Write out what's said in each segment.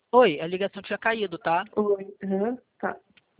Oi, a ligação tinha caído, tá? Oi, aham, tá.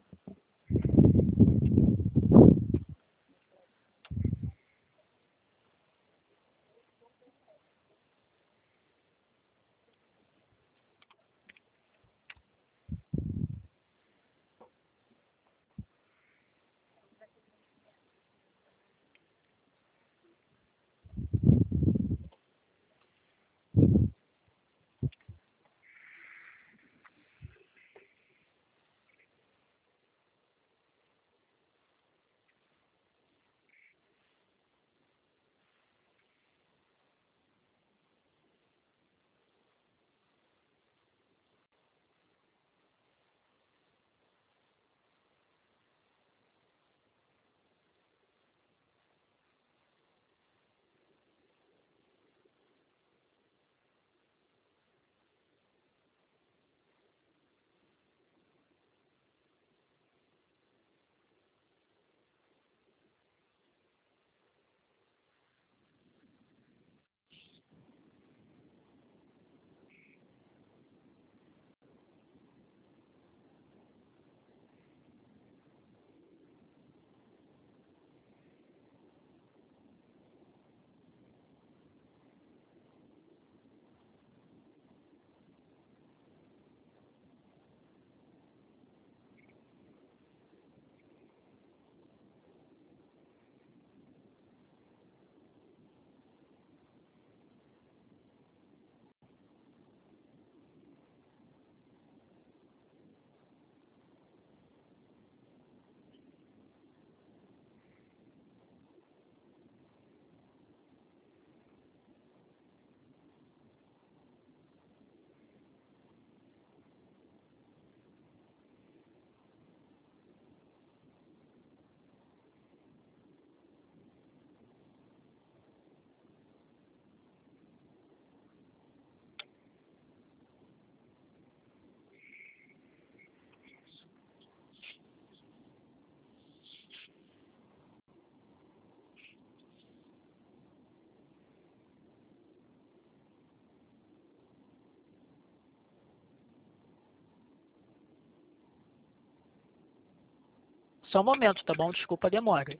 Só um momento, tá bom? Desculpa a demora.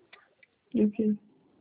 Ok.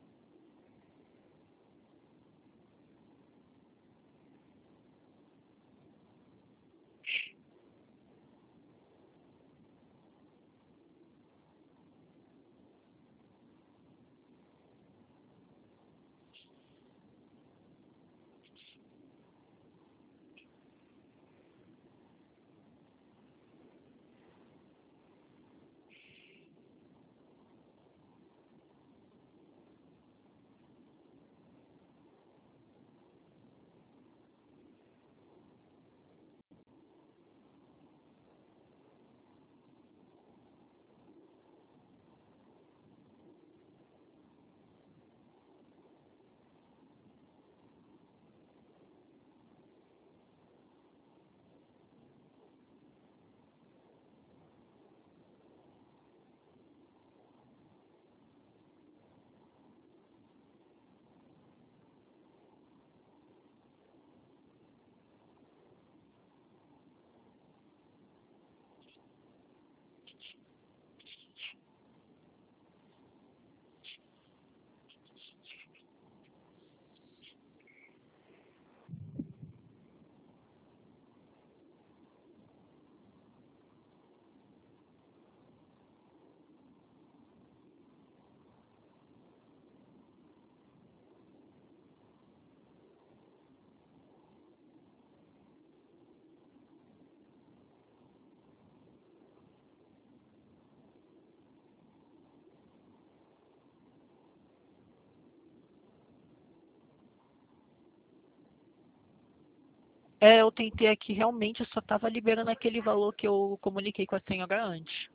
Eu tentei aqui, realmente só estava liberando aquele valor que eu comuniquei com a senhora antes.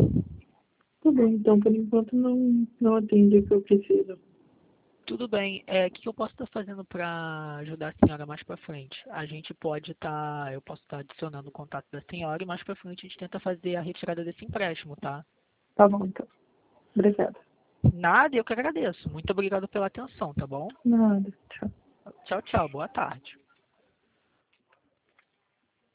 Tudo bem, então por enquanto não atende o que eu preciso. Tudo bem. O que eu posso estar fazendo para ajudar a senhora mais para frente? Eu posso estar adicionando o contato da senhora e mais para frente a gente tenta fazer a retirada desse empréstimo, tá? Tá bom, então. Obrigada. Nada, eu que agradeço. Muito obrigado pela atenção, tá bom? Nada. Tchau. Tchau, tchau. Boa tarde.